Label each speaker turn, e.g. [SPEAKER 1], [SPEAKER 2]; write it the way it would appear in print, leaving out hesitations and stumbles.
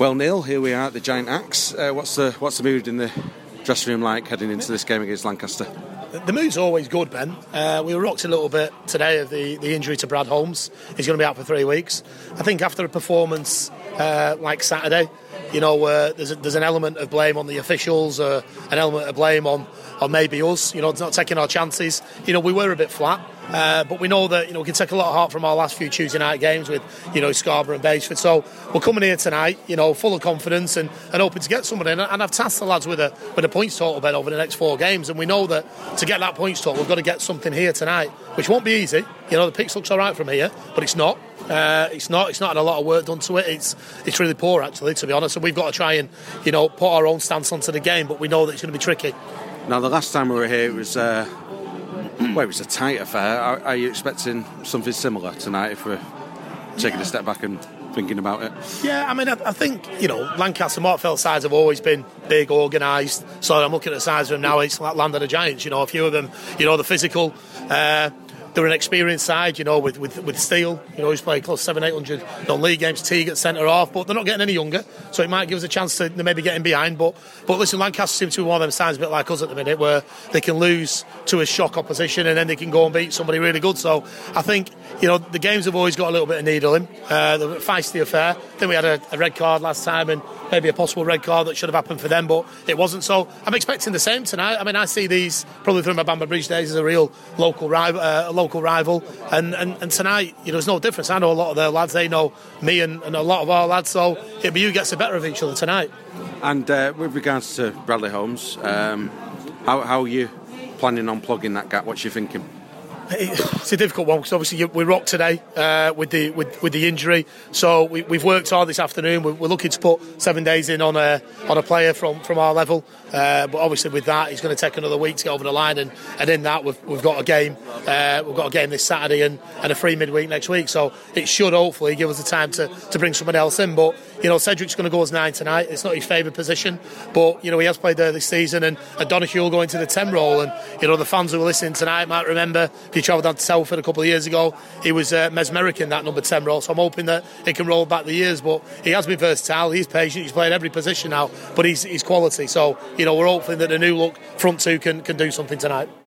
[SPEAKER 1] Well, Neil, here we are at the Giant Axe. What's the mood in the dressing room like heading into this game against Lancaster?
[SPEAKER 2] The mood's always good, Ben. We were rocked a little bit today of the injury to Brad Holmes. He's going to be out for 3 weeks. I think after a performance like Saturday, there's an element of blame on the officials, an element of blame on maybe us, not taking our chances. We were a bit flat. But we know that we can take a lot of heart from our last few Tuesday night games with Scarborough and Baseford. So we're coming here tonight, full of confidence and hoping to get somebody. And I've tasked the lads with a points total bet over the next 4 games. And we know that to get that points total, we've got to get something here tonight, which won't be easy. The pitch looks all right from here, but it's not. It's not had a lot of work done to it. It's really poor, actually, to be honest. And we've got to try and put our own stance onto the game. But we know that it's going to be tricky.
[SPEAKER 1] Now, the last time we were here, it was a tight affair. Are you expecting something similar tonight if we're taking a step back and thinking about it?
[SPEAKER 2] Yeah, I think, Lancaster, Mortfeld sides have always been big, organised. So I'm looking at the size of them now, it's like Land of the Giants, a few of them, the physical. They're an experienced side, with Steele, who's played close to 700-800 non-league games, Teague at centre-half, but they're not getting any younger, so it might give us a chance to maybe get in behind. But listen, Lancaster seems to be one of them sides a bit like us at the minute, where they can lose to a shock opposition and then they can go and beat somebody really good. So I think, the games have always got a little bit of needle in. They're a feisty affair. Then we had a red card last time and maybe a possible red card that should have happened for them, but it wasn't. So I'm expecting the same tonight. I see these probably through my Bamber Bridge days as a real local rival, and tonight, there's no difference. I know a lot of their lads, they know me and a lot of our lads, so it'll be who gets the better of each other tonight. And
[SPEAKER 1] with regards to Bradley Holmes, how are you planning on plugging that gap? What's you thinking?
[SPEAKER 2] It's a difficult one because obviously we rocked today with the injury, so we've worked hard this afternoon. We're looking to put 7 days in on a player from our level, but obviously with that he's going to take another week to get over the line, and in that we've got a game. We've got a game this Saturday and a free midweek next week, so it should hopefully give us the time to bring someone else in. But Cedric's going to go as 9 tonight. It's not his favourite position, but he has played there this season, and Donahue will go into the 10 role. And the fans who are listening tonight might remember, if you travelled down to Telford a couple of years ago, he was mesmeric in that number 10 role. So I'm hoping that it can roll back the years. But he has been versatile. He's patient. He's played every position now, but he's quality. So we're hoping that the new look front two can do something tonight.